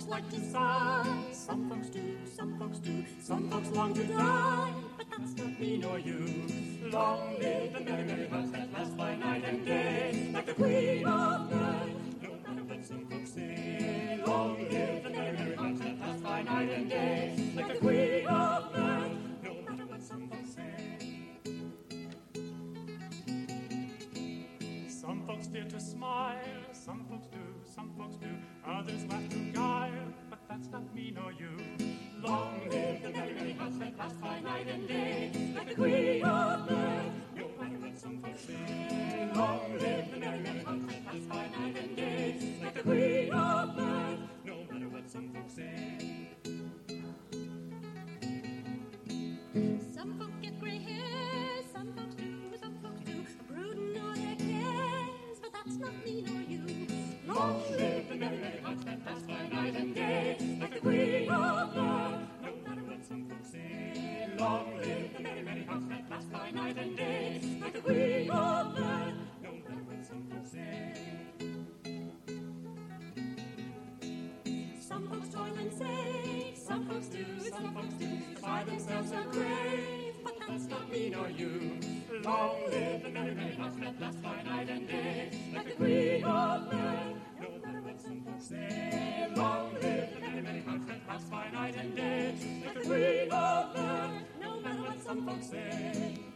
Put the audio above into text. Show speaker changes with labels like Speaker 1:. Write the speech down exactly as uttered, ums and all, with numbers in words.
Speaker 1: folks like to sigh, some folks do, some folks do, some folks long to die, but that's not me nor you. Long live the merry, merry hearts that last by night and day, like the Queen of May. No matter what some folks say, long live the merry, merry hearts that last by night and day, like the Queen of May. No matter what some folks say. Some folks dare to smile, some folks do, some folks do, others laugh to guile, but that's not me nor you. Long live the merry, merry hearts that last by night and day, like the Queen of May. No matter what some folks say, long live the merry, merry hearts that last by night and day, like the Queen of May. No matter what some folks say. Some folks get gray hair, some folks do, some folks do, brooding all their cares, but that's not me nor you. Long live the merry, merry hearts that last by night and day, like the Queen of May. No matter what some folks say, long live the merry, merry hearts that last by night and day, like the Queen of May. No matter what some folks say. Some folks toil and save, some folks do, some folks do, by themselves are grave, but that's not me nor you. Long live the merry, merry hearts that last by night and day, like the Queen of May. No matter what some folks say, long live the merry, merry hearts that last by night and day, like the Queen of May. No matter what some folks say.